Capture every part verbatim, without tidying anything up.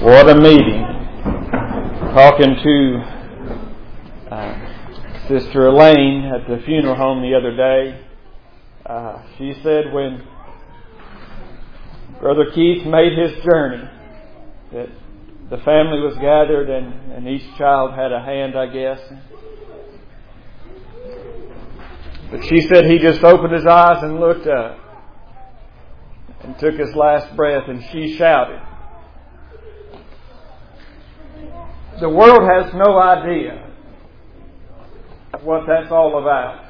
What a meeting. Talking to uh, Sister Elaine at the funeral home the other day. Uh, she said when Brother Keith made his journey that the family was gathered and, and each child had a hand, I guess. But she said he just opened his eyes and looked up and took his last breath, and she shouted. The world has no idea what that's all about.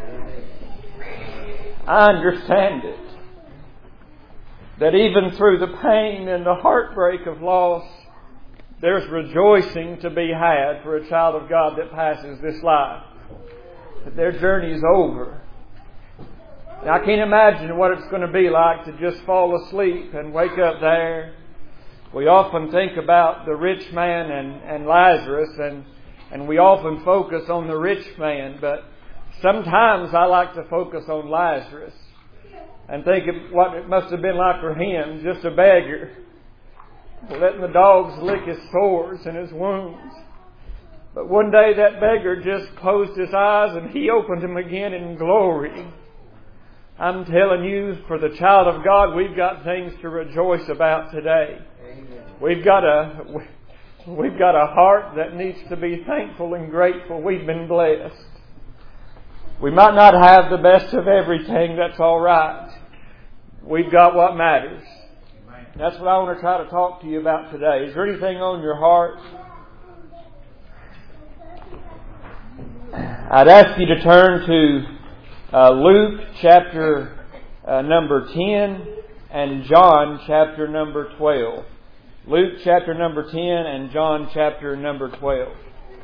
I understand it. That even through the pain and the heartbreak of loss, there's rejoicing to be had for a child of God that passes this life. That their journey is over. Now, I can't imagine what it's going to be like to just fall asleep and wake up there. We often think about the rich man and, and Lazarus, and, and we often focus on the rich man, but sometimes I like to focus on Lazarus and think of what it must have been like for him, just a beggar, letting the dogs lick his sores and his wounds. But one day that beggar just closed his eyes and he opened them again in glory. I'm telling you, for the child of God, we've got things to rejoice about today. We've got a we've got a heart that needs to be thankful and grateful. We've been blessed. We might not have the best of everything. That's all right. We've got what matters. That's what I want to try to talk to you about today. Is there anything on your heart? I'd ask you to turn to uh, Luke chapter uh, number ten and John chapter number twelve. Luke chapter number ten and John chapter number twelve.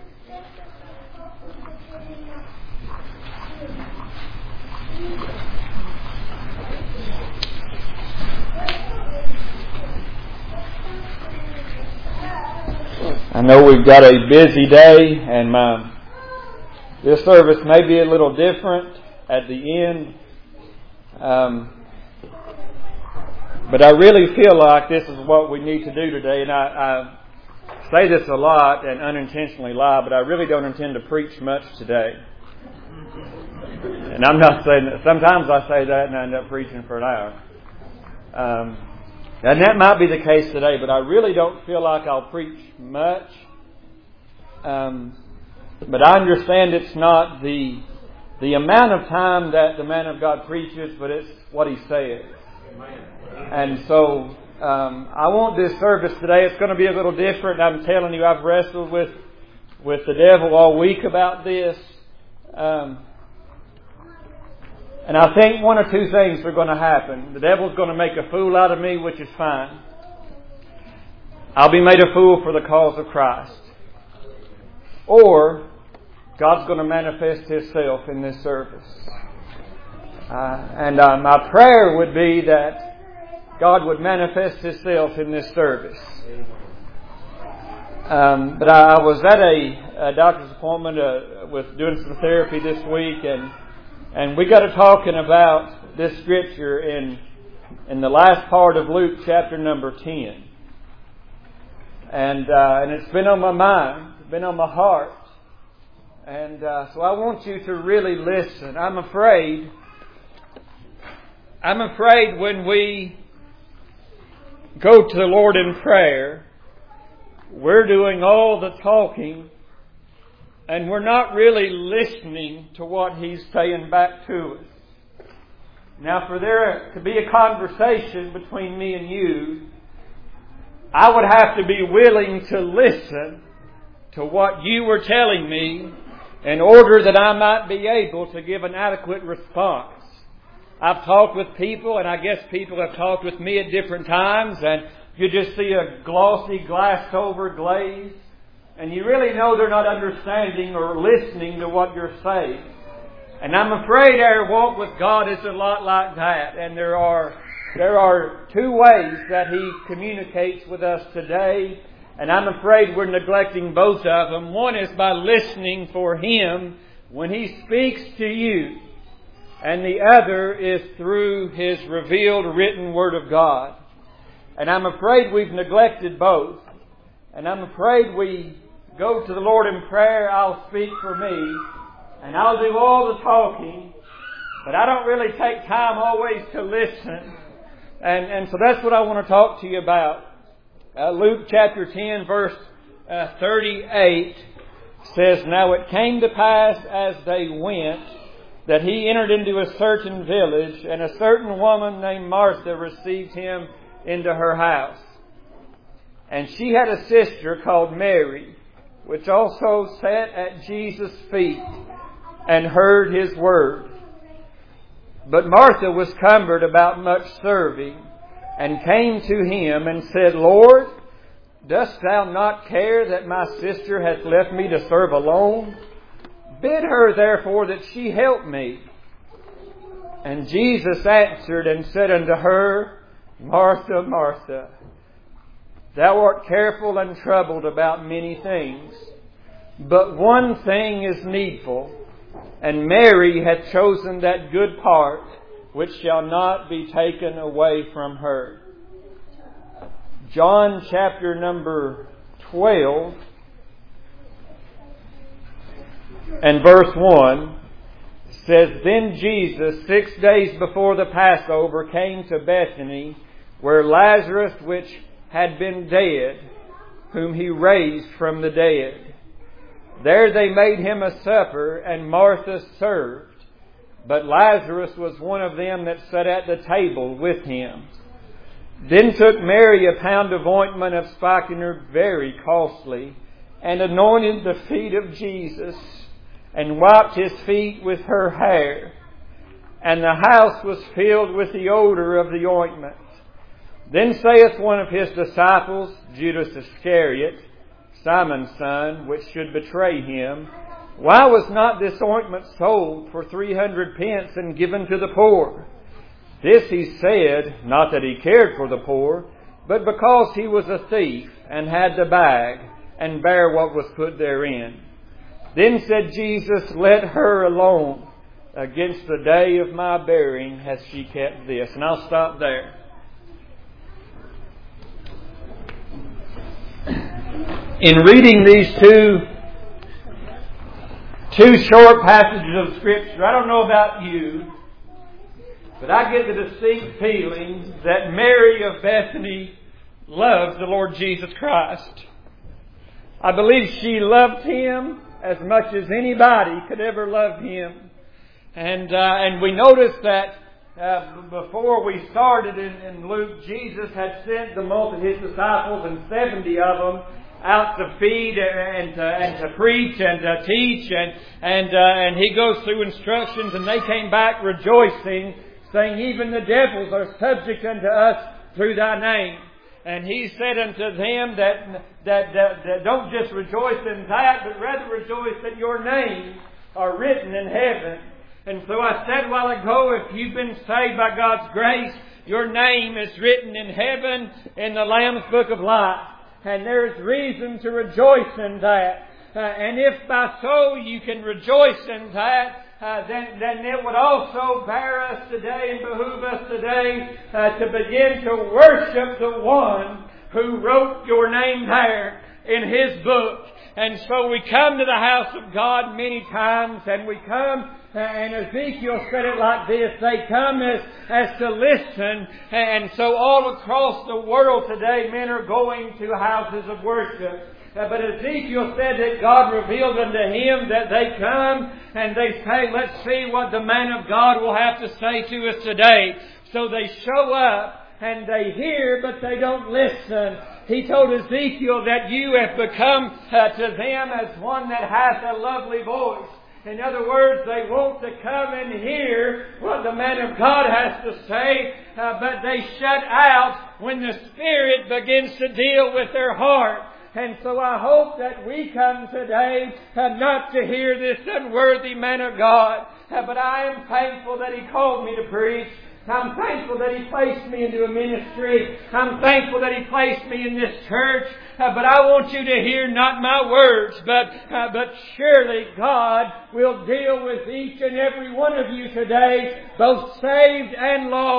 I know we've got a busy day, and my this service may be a little different at the end. Um, But I really feel like this is what we need to do today. And I, I say this a lot and unintentionally lie, but I really don't intend to preach much today. And I'm not saying that. Sometimes I say that and I end up preaching for an hour. Um, and that might be the case today, but I really don't feel like I'll preach much. Um, but I understand it's not the the amount of time that the man of God preaches, but it's what he says. And so um, I want this service today. It's going to be a little different. I'm telling you, I've wrestled with with the devil all week about this. Um, and I think one or two things are going to happen. The devil's going to make a fool out of me, which is fine. I'll be made a fool for the cause of Christ. Or God's going to manifest Himself in this service. Uh, and uh, my prayer would be that God would manifest Himself in this service. Um, but I, I was at a, a doctor's appointment uh, with doing some therapy this week, and and we got to talking about this scripture in in the last part of Luke chapter number ten, and uh, and it's been on my mind, it's been on my heart, and uh, so I want you to really listen. I'm afraid. I'm afraid when we go to the Lord in prayer, we're doing all the talking and we're not really listening to what He's saying back to us. Now, for there to be a conversation between me and you, I would have to be willing to listen to what you were telling me in order that I might be able to give an adequate response. I've talked with people, and I guess people have talked with me at different times, and you just see a glossy, glassed-over glaze, and you really know they're not understanding or listening to what you're saying. And I'm afraid our walk with God is a lot like that, and there are there are two ways that He communicates with us today, and I'm afraid we're neglecting both of them. One is by listening for Him when He speaks to you. And the other is through His revealed written Word of God. And I'm afraid we've neglected both. And I'm afraid we go to the Lord in prayer, I'll speak for me, and I'll do all the talking, but I don't really take time always to listen. And, and so that's what I want to talk to you about. Uh, Luke chapter ten, verse uh, thirty-eight says, "Now it came to pass as they went, that he entered into a certain village, and a certain woman named Martha received him into her house. And she had a sister called Mary, which also sat at Jesus' feet and heard his word. But Martha was cumbered about much serving, and came to him and said, Lord, dost thou not care that my sister hath left me to serve alone? Bid her therefore that she help me. And Jesus answered and said unto her, Martha, Martha, thou art careful and troubled about many things, but one thing is needful, and Mary hath chosen that good part, which shall not be taken away from her." John chapter number twelve and verse one says, "Then Jesus, six days before the Passover, came to Bethany, where Lazarus, which had been dead, whom he raised from the dead. There they made him a supper, and Martha served. But Lazarus was one of them that sat at the table with him. Then took Mary a pound of ointment of spikenard very costly, and anointed the feet of Jesus, and wiped his feet with her hair. And the house was filled with the odour of the ointment. Then saith one of his disciples, Judas Iscariot, Simon's son, which should betray him, Why was not this ointment sold for three hundred pence and given to the poor? This he said, not that he cared for the poor, but because he was a thief, and had the bag, and bare what was put therein. Then said Jesus, Let her alone. Against the day of my burying hath she kept this." And I'll stop there. In reading these two, two short passages of Scripture, I don't know about you, but I get the distinct feeling that Mary of Bethany loves the Lord Jesus Christ. I believe she loved Him as much as anybody could ever love Him. And uh, and we noticed that uh, before we started in, in Luke, Jesus had sent the multi His disciples and seventy of them out to feed and to, and to preach and to teach, and and uh, and He goes through instructions, and they came back rejoicing, saying, "Even the devils are subject unto us through Thy name." And He said unto them that, that, that, that don't just rejoice in that, but rather rejoice that your names are written in heaven. And so I said a while ago, if you've been saved by God's grace, your name is written in heaven in the Lamb's Book of Life. And there is reason to rejoice in that. Uh, and if by so you can rejoice in that, Uh, then, then it would also bear us today and behoove us today uh, to begin to worship the one who wrote your name there in His book. And so we come to the house of God many times, and we come, uh, and Ezekiel said it like this, they come as, as to listen. And so all across the world today, men are going to houses of worship. Uh, but Ezekiel said that God revealed unto him that they come and they say, let's see what the man of God will have to say to us today. So they show up and they hear, but they don't listen. He told Ezekiel that you have become uh, to them as one that hath a lovely voice. In other words, they want to come and hear what the man of God has to say, uh, but they shut out when the Spirit begins to deal with their heart. And so I hope that we come today uh, not to hear this unworthy man of God, uh, but I am thankful that He called me to preach. I'm thankful that He placed me into a ministry. I'm thankful that He placed me in this church. Uh, but I want you to hear not my words, but uh, but surely God will deal with each and every one of you today, both saved and lost.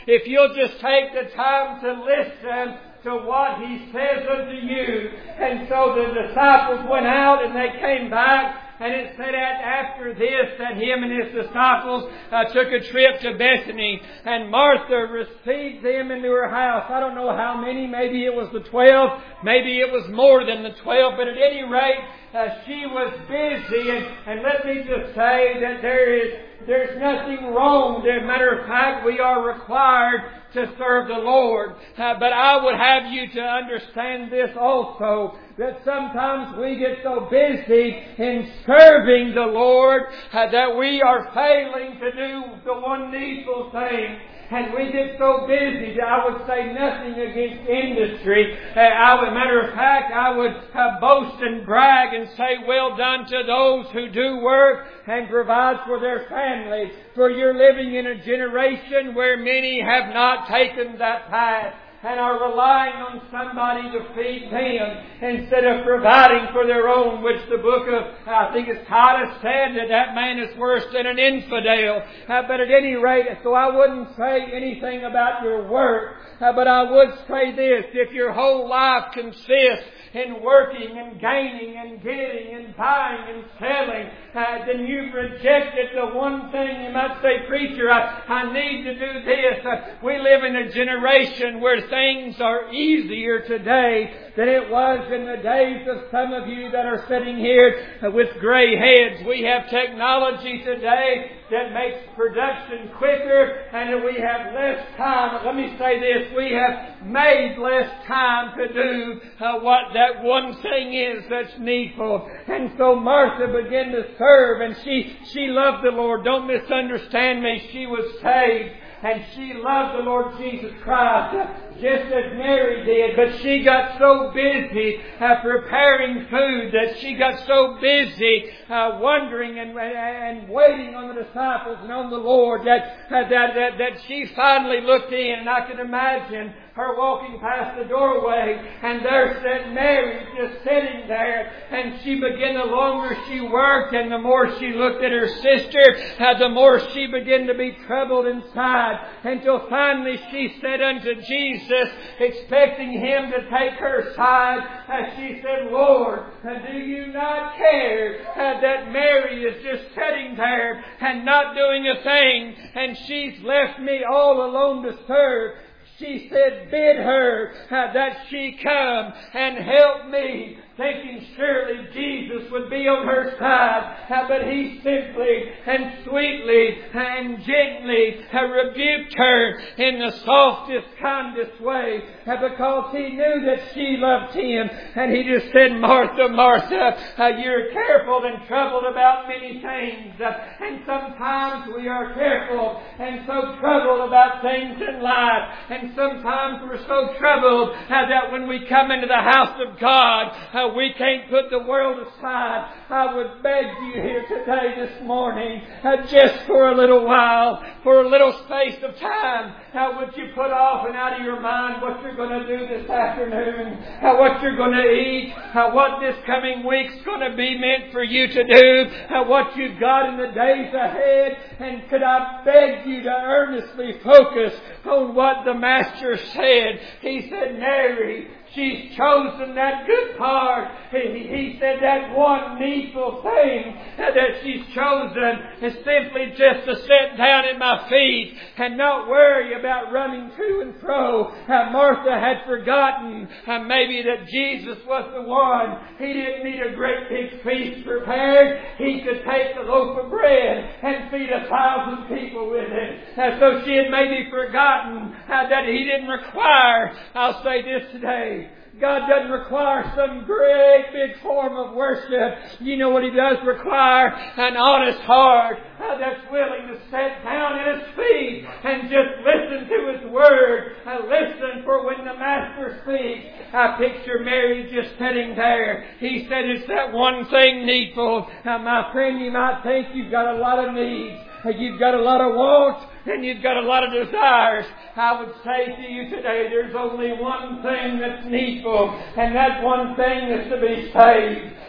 if you'll just take the time to listen to what He says unto you. And so the disciples went out and they came back. And it said that after this that Him and His disciples uh, took a trip to Bethany. And Martha received them into her house. I don't know how many. Maybe it was the twelve. Maybe it was more than the twelve. But at any rate, uh, she was busy. And, and let me just say that there is there's nothing wrong. As a matter of fact, we are required to serve the Lord. Uh, but I would have you to understand this also, that sometimes we get so busy in serving the Lord uh, that we are failing to do the one needful thing. And we get so busy that I would say nothing against industry. Uh, I would, matter of fact, I would uh, boast and brag and say, well done to those who do work and provide for their families. For you're living in a generation where many have not taken that path and are relying on somebody to feed them instead of providing for their own, which the book of, I think it's Titus said, that that man is worse than an infidel. Uh, but at any rate, so I wouldn't say anything about your work, uh, but I would say this: if your whole life consists in working and gaining and getting and buying and selling, uh, then you've rejected the one thing. You might say, preacher, I, I need to do this. Uh, we live in a generation where things are easier today than it was in the days of some of you that are sitting here uh, with gray heads. We have technology today that makes production quicker, and that we have less time. Let me say this: we have made less time to do uh, what that one thing is that's needful. And so Martha began to serve, and she she loved the Lord. Don't misunderstand me. She was saved, and she loved the Lord Jesus Christ just as Mary did. But she got so busy uh, preparing food that she got so busy uh, wondering and, and waiting on the disciples and on the Lord that, uh, that, that, that she finally looked in. And I can imagine her walking past the doorway, and there sat Mary just sitting there. And she began, the longer she worked and the more she looked at her sister, uh, the more she began to be troubled inside, until finally she said unto Jesus, expecting Him to take her side, uh, she said, Lord, uh, do you not care uh, that Mary is just sitting there and not doing a thing, and she's left me all alone to serve? She said, bid her uh, that she come and help me, thinking surely Jesus would be on her side. Uh, but He simply and sweetly and gently uh, rebuked her in the softest, kindest way, uh, because He knew that she loved Him. And He just said, Martha, Martha, uh, you're careful and troubled about many things. Uh, and sometimes we are careful and so troubled about things in life. And sometimes we're so troubled uh, that when we come into the house of God, uh, we can't put the world aside. I would beg you here today, this morning, uh, just for a little while, for a little space of time, uh, would you put off and out of your mind what you're going to do this afternoon, uh, what you're going to eat, uh, what this coming week's going to be meant for you to do, uh, what you've got in the days ahead. And could I beg you to earnestly focus on what the Master said? He said, Mary, she's chosen that good part. He, he said that one needful thing that she's chosen is simply just to sit down at my feet and not worry about running to and fro. Uh, Martha had forgotten uh, maybe that Jesus was the one. He didn't need a great big feast prepared. He could take the loaf of bread and feed a thousand people with it. Uh, so she had maybe forgotten uh, that He didn't require, I'll say this today, God doesn't require some great big form of worship. You know what He does require? An honest heart uh, that's willing to sit down at His feet and just listen to His Word. Uh, listen for when the Master speaks. I picture Mary just sitting there. He said, it's that one thing needful. Now, my friend, you might think you've got a lot of needs. You've got a lot of wants, and you've got a lot of desires. I would say to you today, there's only one thing that's needful, and that one thing is to be saved.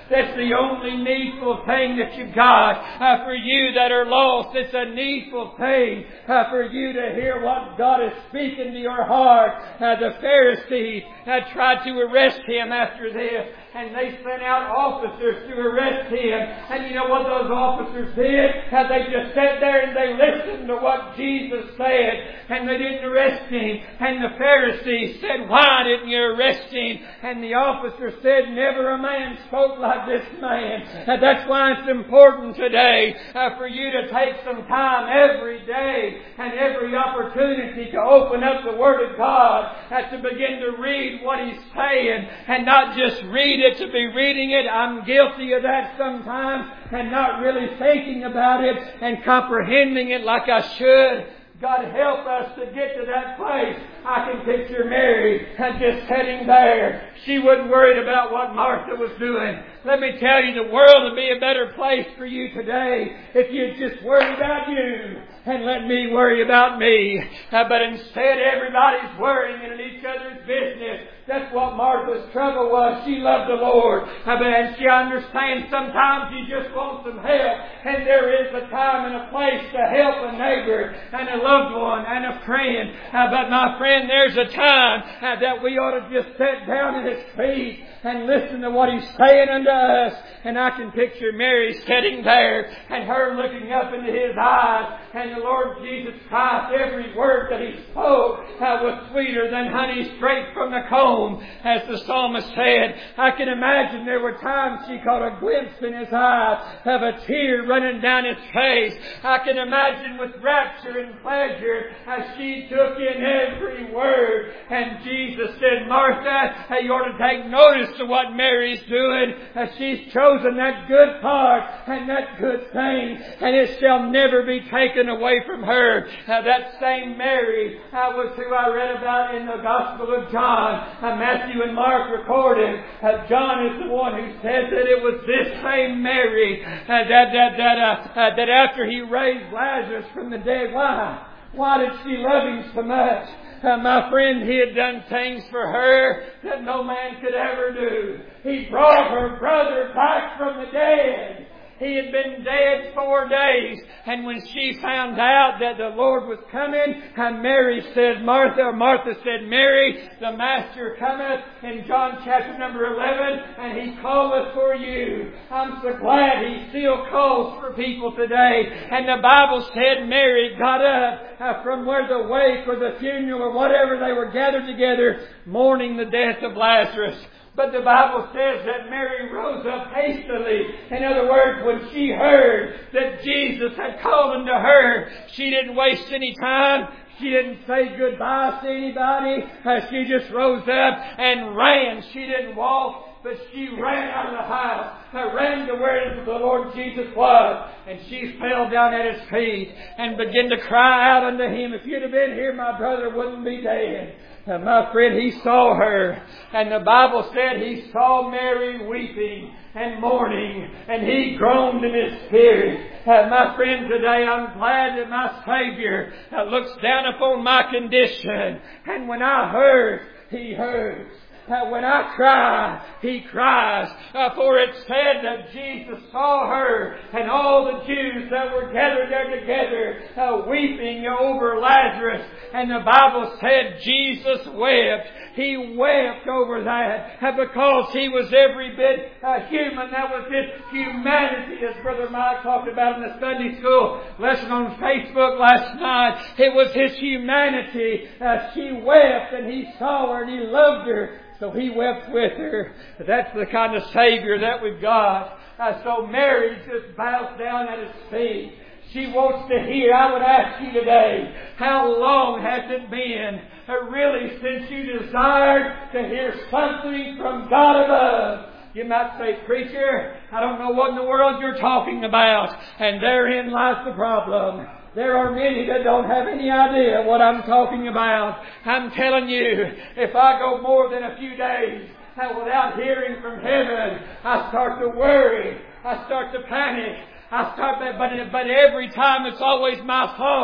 That's the only needful thing that you got. Uh, for you that are lost, it's a needful thing uh, for you to hear what God is speaking to your heart. Uh, the Pharisees uh, tried to arrest Him after this, and they sent out officers to arrest Him. And you know what those officers did? Uh, they just sat there and they listened to what Jesus said, and they didn't arrest Him. And the Pharisees said, "Why didn't you arrest Him?" And the officer said, "Never a man spoke like this man." And that's why it's important today uh, for you to take some time every day and every opportunity to open up the Word of God and to begin to read what He's saying, and not just read it to be reading it. I'm guilty of that sometimes, and not really thinking about it and comprehending it like I should. God help us to get to that place. I can picture Mary just sitting there. She wasn't worried about what Martha was doing. Let me tell you, the world would be a better place for you today if you'd just worry about you and let me worry about me. Uh, but instead, everybody's worrying in each other's business. That's what Martha's trouble was. She loved the Lord. Uh, but and she understands sometimes you just want some help. And there is a time and a place to help a neighbor and a loved one and a friend. Uh, but my friend, there's a time uh, that we ought to just sit down at His feet and listen to what He's saying unto us. And I can picture Mary sitting there and her looking up into His eyes. And the Lord Jesus Christ, every word that He spoke uh, was sweeter than honey straight from the comb, as the psalmist said. I can imagine there were times she caught a glimpse in His eyes of a tear running down His face. I can imagine with rapture and pleasure as she took in every word. And Jesus said, "Martha, you ought to take notice to what Mary's doing. As she's chosen that good part and that good thing, and it shall never be taken away from her." Uh, that same Mary uh, was who I read about in the Gospel of John. Uh, Matthew and Mark recorded. Uh, John is the one who says that it was this same Mary uh, that that that uh, uh, that after He raised Lazarus from the dead. Why? Why did she love Him so much? Uh, my friend, He had done things for her that no man could ever do. He brought her brother back from the dead. He had been dead four days. And when she found out that the Lord was coming, and Mary said, Martha, or Martha said, "Mary, the Master cometh," in John chapter number eleven, "and He calleth for you." I'm so glad He still calls for people today. And the Bible said Mary got up uh, from where the wake or the funeral or whatever they were gathered together, mourning the death of Lazarus. But the Bible says that Mary rose up hastily. In other words, when she heard that Jesus had called unto her, she didn't waste any time. She didn't say goodbye to anybody. Uh, she just rose up and ran. She didn't walk, but she ran out of the house. Uh, ran to where the Lord Jesus was. And she fell down at His feet and began to cry out unto Him, "If you'd have been here, my brother wouldn't be dead." And my friend, He saw her. And the Bible said He saw Mary weeping and mourning. And He groaned in His spirit. Uh, my friend, today I'm glad that my Savior uh, looks down upon my condition. And when I hurt, He hurts. Uh, when I cry, He cries. Uh, for it said that Jesus saw her and all the Jews that were gathered there together uh, weeping over Lazarus. And the Bible said Jesus wept. He wept over that uh, because He was every bit uh, human. That was His humanity, as Brother Mike talked about in the Sunday school lesson on Facebook last night. It was His humanity. Uh, she wept, and He saw her and He loved her. So He wept with her. That's the kind of Savior that we've got. Uh, so Mary just bows down at His feet. She wants to hear. I would ask you today, how long has it been uh, really since you desired to hear something from God above? You might say, "Preacher, I don't know what in the world you're talking about." And therein lies the problem. There are many that don't have any idea what I'm talking about. I'm telling you, if I go more than a few days without hearing from heaven, I start to worry. I start to panic. I start, but but every time it's always my fault,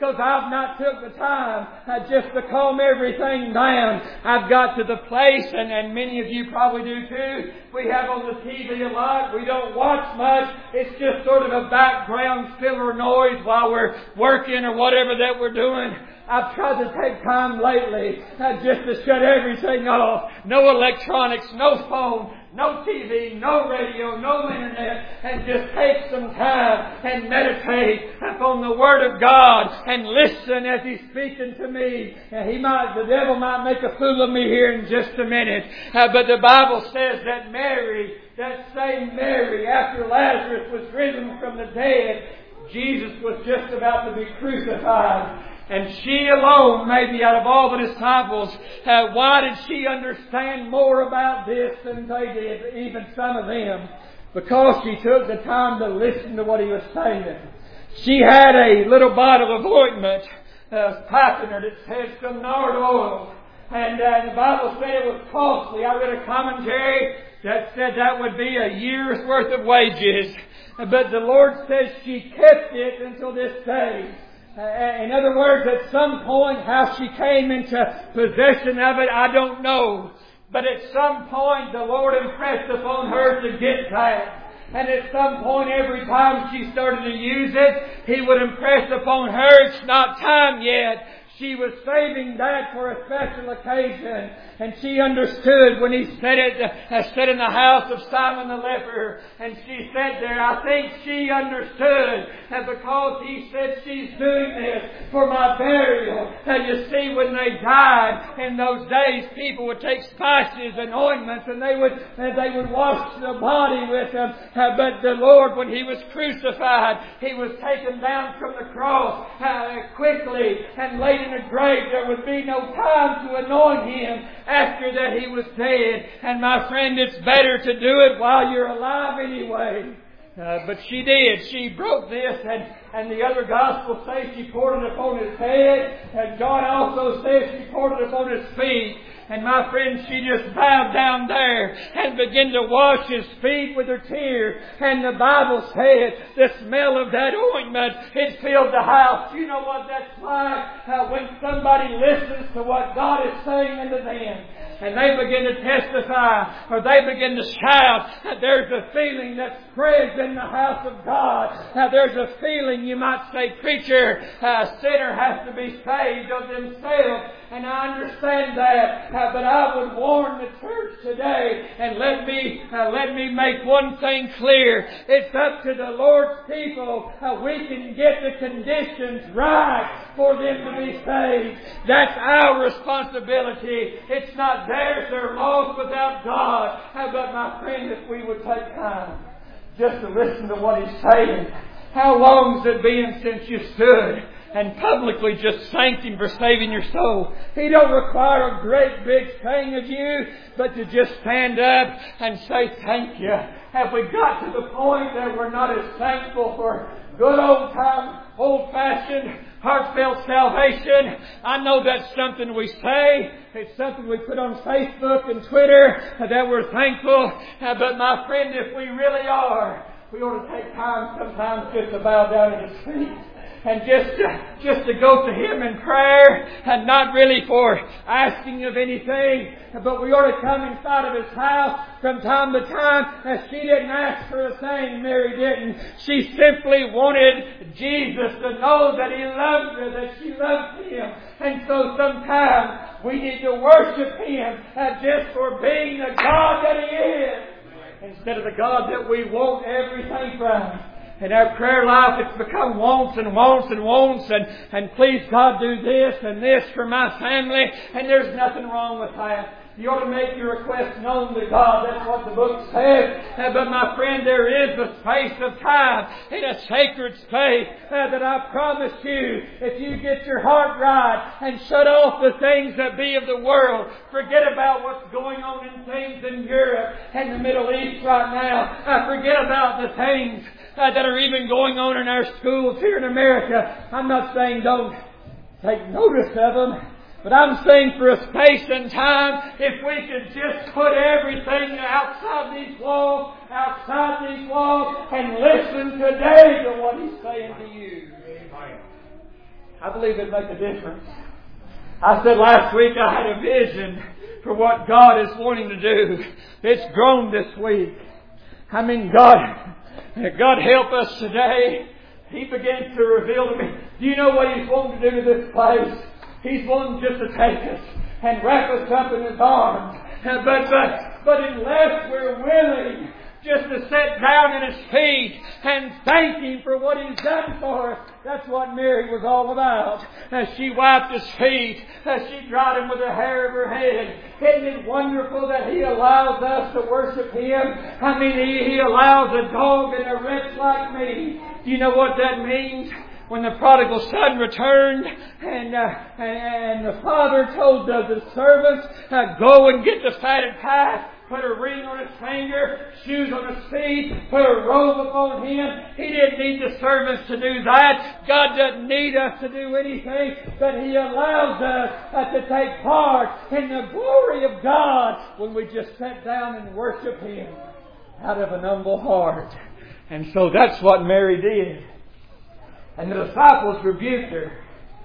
because I've not took the time uh, just to calm everything down. I've got to the place, and, and many of you probably do too, we have on the T V a lot. We don't watch much. It's just sort of a background filler noise while we're working or whatever that we're doing. I've tried to take time lately uh, just to shut everything off. No electronics, no phone, no T V, no radio, no internet, and just take some time and meditate upon the Word of God and listen as He's speaking to me. Uh, he might, the devil might make a fool of me here in just a minute, uh, but the Bible says that Mary, that same Mary, after Lazarus was risen from the dead, Jesus was just about to be crucified. And she alone, maybe out of all the disciples, uh, why did she understand more about this than they did, even some of them? Because she took the time to listen to what He was saying. She had a little bottle of ointment, uh, piping her that said some nard oil. And uh, the Bible said it was costly. I read a commentary that said that would be a year's worth of wages. But the Lord says she kept it until this day. Uh, in other words, at some point, how she came into possession of it, I don't know. But at some point, the Lord impressed upon her to get that. And at some point, every time she started to use it, He would impress upon her, it's not time yet. She was saving that for a special occasion. And she understood when He said it, uh, said in the house of Simon the leper. And she said there, I think she understood that because He said she's doing this for my burial. And you see, when they died in those days, people would take spices and ointments and they would, and they would wash the body with them. Uh, but the Lord, when He was crucified, He was taken down from the cross uh, quickly and laid in a grave. There would be no time to anoint Him after that He was dead. And my friend, it's better to do it while you're alive anyway. Uh, but she did. She broke this, and, and the other Gospels say she poured it upon His head. And John also says she poured it upon His feet. And my friend, she just bowed down there and began to wash His feet with her tears. And the Bible said the smell of that ointment, it filled the house. You know what that's like uh, when somebody listens to what God is saying unto them. And they begin to testify, or they begin to shout. There's a feeling that spreads in the house of God. Now, there's a feeling, you might say, preacher, a sinner has to be saved of themselves. And I understand that. Uh, but I would warn the church today, and let me uh, let me make one thing clear. It's up to the Lord's people. Uh, we can get the conditions right for them to be saved. That's our responsibility. It's not theirs. They're lost without God. Uh, but my friend, if we would take time just to listen to what He's saying. How long's it been since you stood and publicly just thanked Him for saving your soul? He don't require a great big thing of you, but to just stand up and say thank you. Have we got to the point that we're not as thankful for good old time, old fashioned, heartfelt salvation? I know that's something we say. It's something we put on Facebook and Twitter that we're thankful. But my friend, if we really are, we ought to take time sometimes just to bow down at His feet. And just to, just to go to Him in prayer, and not really for asking of anything, but we ought to come inside of His house from time to time. As she didn't ask for a thing, Mary didn't. She simply wanted Jesus to know that He loved her, that she loved Him. And so sometimes we need to worship Him uh, just for being the God that He is, instead of the God that we want everything from. In our prayer life, it's become wants and wants and wants and, and please God do this and this for my family. And there's nothing wrong with that. You ought to make your request known to God. That's what the book says. Uh, but my friend, there is a space of time in a sacred space uh, that I promise you, if you get your heart right and shut off the things that be of the world, forget about what's going on in things in Europe and the Middle East right now. Uh, forget about the things uh, that are even going on in our schools here in America. I'm not saying don't take notice of them. But I'm saying for a space and time, if we could just put everything outside these walls, outside these walls, and listen today to what He's saying to you. I believe it'd make a difference. I said last week I had a vision for what God is wanting to do. It's grown this week. I mean, God, God help us today. He begins to reveal to me. Do you know what He's wanting to do to this place? He's wanting just to take us and wrap us up in His arms. But, but, but unless we're willing just to sit down at His feet and thank Him for what He's done for us. That's what Mary was all about. As she wiped His feet, as she dried Him with the hair of her head. Isn't it wonderful that He allows us to worship Him? I mean, He, he allows a dog and a wretch like me. Do you know what that means? When the prodigal son returned and, uh, and, and the father told uh, the servants, uh, go and get the fatted calf, put a ring on his finger, shoes on his feet, put a robe upon him. He didn't need the servants to do that. God doesn't need us to do anything, but He allows us uh, to take part in the glory of God when we just sit down and worship Him out of an humble heart. And so that's what Mary did. And the disciples rebuked her.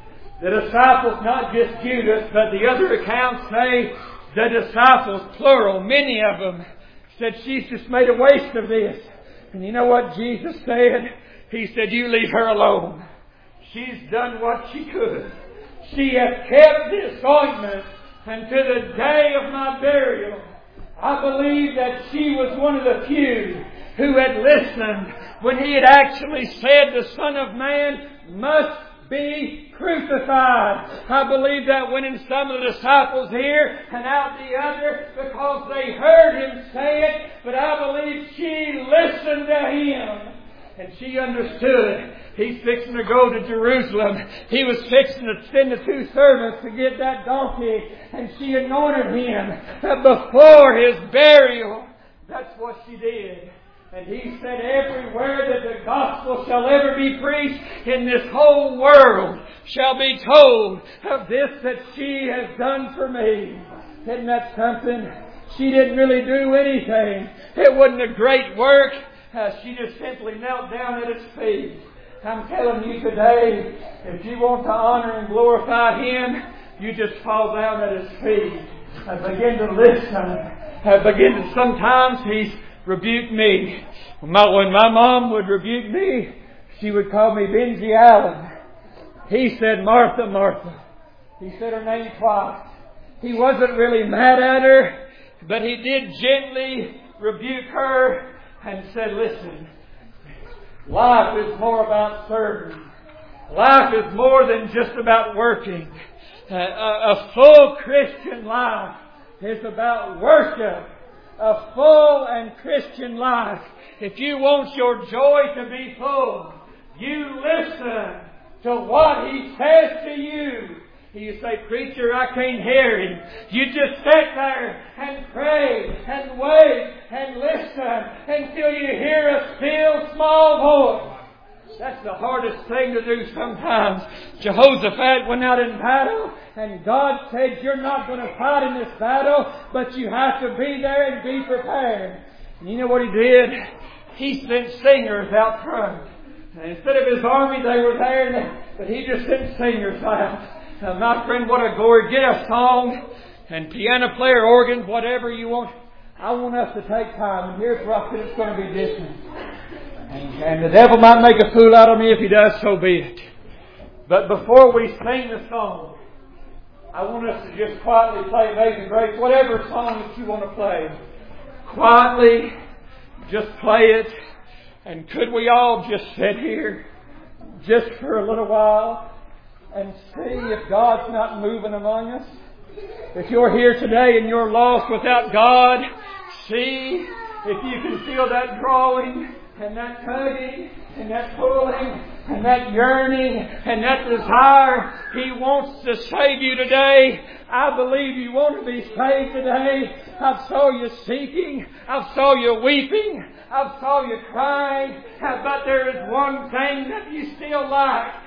The disciples, not just Judas, but the other accounts say the disciples, plural, many of them, said, she's just made a waste of this. And you know what Jesus said? He said, you leave her alone. She's done what she could. She hath kept this ointment unto the day of my burial. I believe that she was one of the few who had listened when He had actually said the Son of Man must be crucified. I believe that went in some of the disciples here and out the other because they heard Him say it, but I believe she listened to Him. And she understood. He's fixing to go to Jerusalem. He was fixing to send the two servants to get that donkey. And she anointed him before His burial. That's what she did. And He said, everywhere that the gospel shall ever be preached in this whole world shall be told of this that she has done for me. Isn't that something? She didn't really do anything. It wasn't a great work. Uh, she just simply knelt down at His feet. I'm telling you today, if you want to honor and glorify Him, you just fall down at His feet and begin to listen. And begin to, sometimes He's rebuked me. When my, when my mom would rebuke me, she would call me Benji Allen. He said, Martha, Martha. He said her name twice. He wasn't really mad at her, but he did gently rebuke her and said, listen, life is more about serving. Life is more than just about working. A, a, a full Christian life is about worship. A full and Christian life. If you want your joy to be full, you listen to what He says to you. You say, preacher, I can't hear Him. You just sit there and pray and wait and listen until you hear a still small voice. That's the hardest thing to do sometimes. Jehoshaphat went out in battle and God said, you're not going to fight in this battle, but you have to be there and be prepared. And you know what he did? He sent singers out front. And instead of his army, they were there, and, but he just sent singers out. Now, my friend, what a glory. Get a song and piano player, organ, whatever you want. I want us to take time. And here's what it's going to be different. And, and the devil might make a fool out of me. If he does, so be it. But before we sing the song, I want us to just quietly play Amazing Grace. Whatever song that you want to play. Quietly, just play it. And could we all just sit here just for a little while and see if God's not moving among us? If you're here today and you're lost without God, see if you can feel that drawing and that tugging and that pulling and that yearning and that desire. He wants to save you today. I believe you want to be saved today. I saw you seeking. I saw you weeping. I saw you crying. But there is one thing that you still lack.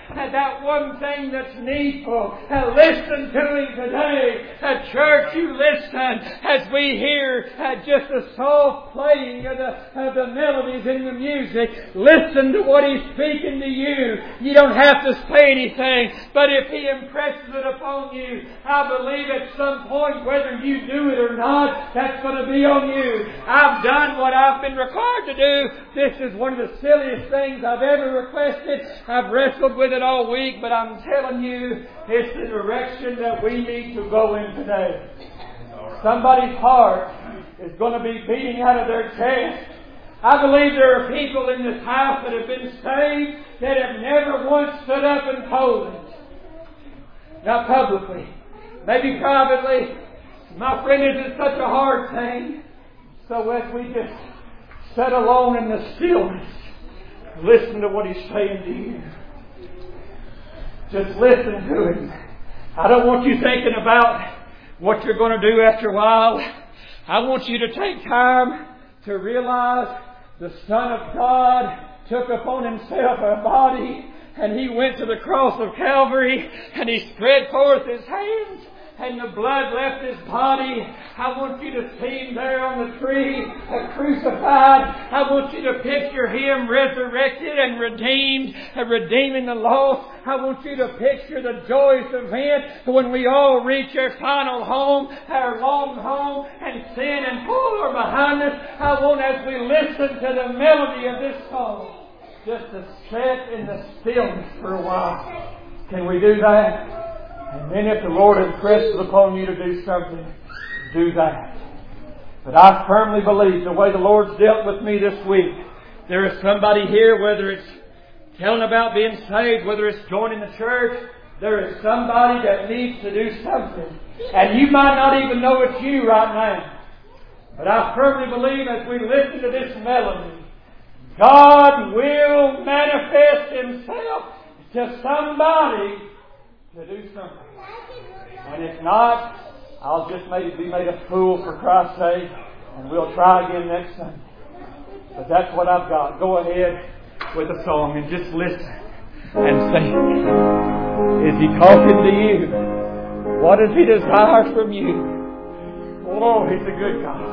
uh, that one thing that's needful. Uh, listen to Him today. Uh, church, you listen as we hear uh, just the soft playing of the, of the melodies in the music. Listen to what He's speaking to you. You don't have to say anything, but if He impresses it upon you, I believe at some point, whether you do it or not, that's going to be on you. I've done what I've been required to do. This is one of the silliest things I've ever requested. I've wrestled with it all week, but I'm telling you, it's the direction that we need to go in today. Somebody's heart is going to be beating out of their chest. I believe there are people in this house that have been saved that have never once stood up and told it. Not publicly. Maybe privately. My friend, it is such a hard thing. So as we just sit alone in the stillness, listen to what He's saying to you. Just listen to Him. I don't want you thinking about what you're going to do after a while. I want you to take time to realize the Son of God took upon Himself a body, and He went to the cross of Calvary, and He spread forth His hands, and the blood left His body. I want you to see Him there on the tree, crucified. I want you to picture Him resurrected and redeemed, and redeeming the lost. I want you to picture the joyous event when we all reach our final home, our long home, and sin and fall are behind us. I want, as we listen to the melody of this song, just to sit in the stillness for a while. Can we do that? And then if the Lord impresses upon you to do something, do that. But I firmly believe the way the Lord's dealt with me this week, there is somebody here, whether it's telling about being saved, whether it's joining the church, there is somebody that needs to do something. And you might not even know it's you right now. But I firmly believe as we listen to this melody, God will manifest Himself to somebody to do something. And if not, I'll just maybe be made a fool for Christ's sake, and we'll try again next Sunday. But that's what I've got. Go ahead with a song and just listen and sing. Is He talking to you? What does He desire from you? Oh, He's a good God.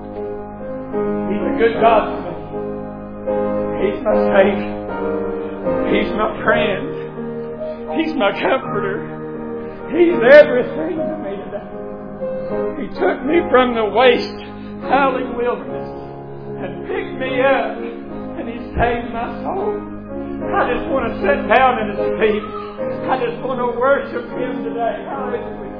He's a good God to me. He's my Savior. He's my friend. He's my comforter. He's everything to me today. He took me from the waste, howling wilderness and picked me up, and He saved my soul. I just want to sit down at His feet. I just want to worship Him today. Hallelujah.